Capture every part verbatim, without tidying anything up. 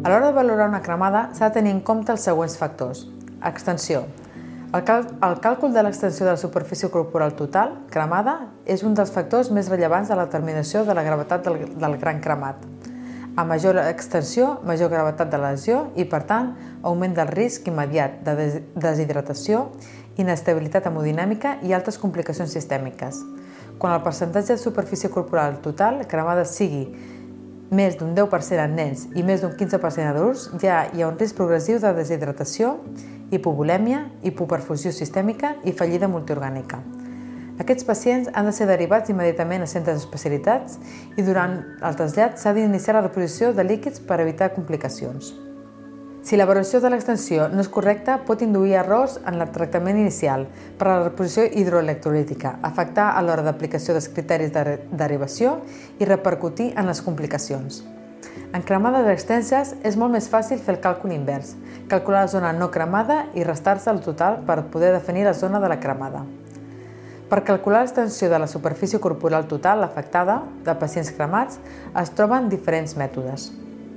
A l'hora de valorar una cremada s'ha de tenir en compte els següents factors. Extensió. El, cal el càlcul de l'extensió de la superfície corporal total, cremada, és un dels factors més rellevants de la determinació de la gravetat del, del gran cremat. A major extensió, major gravetat de la lesió i, per tant, augment del risc immediat de des deshidratació, inestabilitat hemodinàmica i altres complicacions sistèmiques. Quan el percentatge de superfície corporal total cremada sigui més d'un deu per cent en nens i més d'un quinze per cent en adults, ja hi ha un risc progressiu de deshidratació, hipovolèmia, hipoperfusió sistèmica i fallida multiorgànica. Aquests pacients han de ser derivats immediatament a centres especialitzats i durant el trasllat s'ha d'iniciar la reposició de líquids per evitar complicacions. Si la valoració de l'extensió no és correcta, pot induir errors en el tractament inicial per a la reposició hidroelectrolítica, afectar a l'hora d'aplicació dels criteris de derivació i repercutir en les complicacions. En cremades extenses és molt més fàcil fer el càlcul invers, calcular la zona no cremada i restar-se el total per poder definir la zona de la cremada. Per calcular l'extensió de la superfície corporal total afectada de pacients cremats es troben diferents mètodes.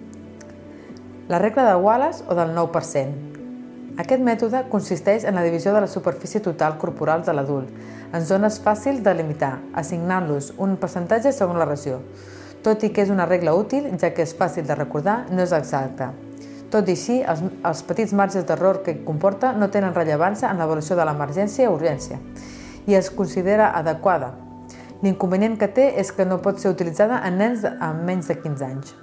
La regla de Wallace o del nou per cent. Aquest mètode consisteix en la divisió de la superfície total corporal de l'adult en zones fàcils de limitar, assignant-los un percentatge segons la regió. Tot i que és una regla útil, ja que és fàcil de recordar, no és exacta. Tot i així, els, els petits marges d'error que comporta no tenen rellevància en l'avaluació de l'emergència o urgència i es considera adequada. L'inconvenient que té és que no pot ser utilitzada en nens amb menys de quinze anys.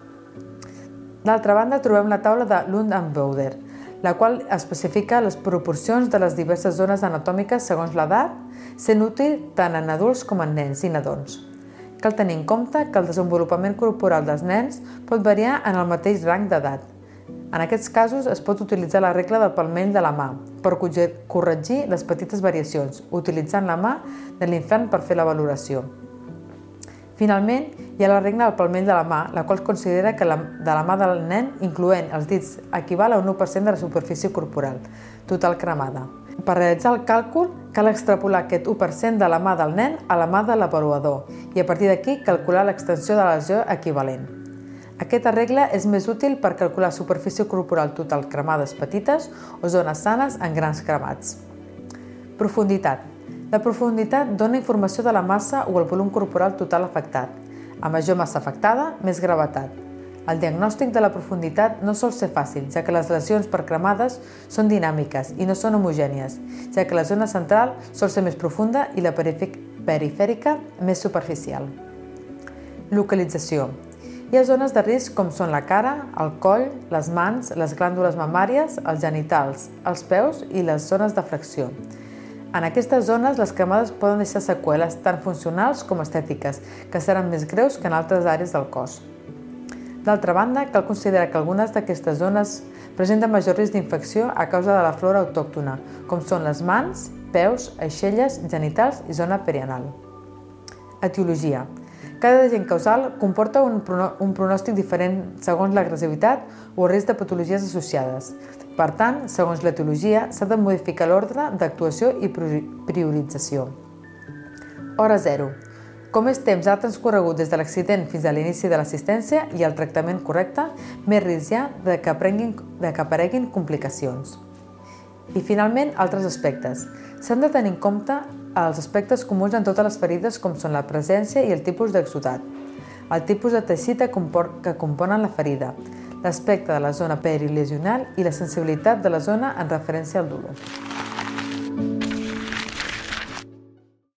D'altra banda, trobem la taula de Lund and Bowder, la qual especifica les proporcions de les diverses zones anatòmiques segons l'edat, sent útil tant en adults com en nens i nadons. Cal tenir en compte que el desenvolupament corporal dels nens pot variar en el mateix rang d'edat. En aquests casos es pot utilitzar la regla del palmell de la mà per corregir les petites variacions, utilitzant la mà de l'infant per fer la valoració. Finalment, hi ha la regla del palmell de la mà, la qual considera que la, de la mà del nen, incloent els dits, equival a un u per cent de la superfície corporal total cremada. Per realitzar el càlcul, cal extrapolar aquest u per cent de la mà del nen a la mà de l'avaluador i a partir d'aquí calcular l'extensió de la lesió equivalent. Aquesta regla és més útil per calcular superfície corporal total cremades petites o zones sanes en grans cremats. Profunditat. La profunditat dona informació de la massa o el volum corporal total afectat. A major massa afectada, més gravetat. El diagnòstic de la profunditat no sol ser fàcil, ja que les lesions per cremades són dinàmiques i no són homogènies, ja que la zona central sol ser més profunda i la perifèrica més superficial. Localització. Hi ha zones de risc com són la cara, el coll, les mans, les glàndules mamàries, els genitals, els peus i les zones de fracció. En aquestes zones, les cremades poden deixar seqüeles tant funcionals com estètiques, que seran més greus que en altres àrees del cos. D'altra banda, cal considerar que algunes d'aquestes zones presenten major risc d'infecció a causa de la flora autòctona, com són les mans, peus, aixelles, genitals i zona perianal. Etiologia. Cada agent causal comporta un pronòstic diferent segons l'agressivitat o el risc de patologies associades. Per tant, segons l'etiologia, s'ha de modificar l'ordre d'actuació i priorització. Hora zero. Com més temps ha transcorregut des de l'accident fins a l'inici de l'assistència i el tractament correcte, més risc hi ha de que, aprenguin, de que apareguin complicacions. I finalment, altres aspectes. S'han de tenir en compte els aspectes comuns en totes les ferides com són la presència i el tipus d'exudat, el tipus de teixit que componen la ferida, l'aspecte de la zona perilesional i la sensibilitat de la zona en referència al dolor.